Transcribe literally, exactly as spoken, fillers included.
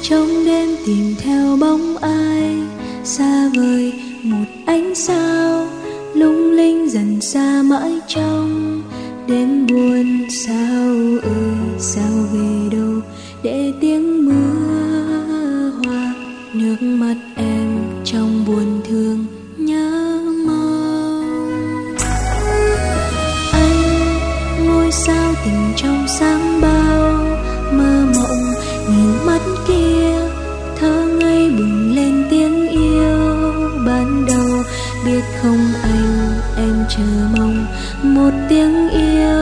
trong đêm tìm theo bóng ai, xa vời một ánh sao lung linh dần xa mãi trong đêm buồn. Sao ơi sao về đâu để tiếng mưa hoa, nước mắt em trong buồn thương nhớ mong. Anh ngôi sao tình trong sáng bao, mơ mộng nhìn mắt kia thơ ngây bừng lên tiếng yêu ban đầu. Biết không anh em chờ mong một tiếng yêu